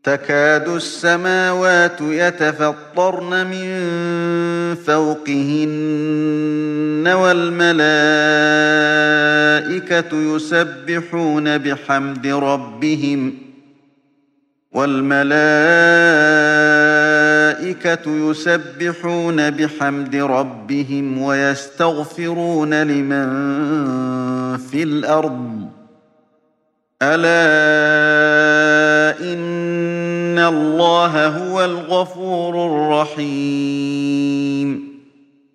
تكاد السماوات يتفطرن من فوقهن والملائكة يسبحون بحمد ربهم ويستغفرون لمن في الأرض ألا إن الله هو الغفور الرحيم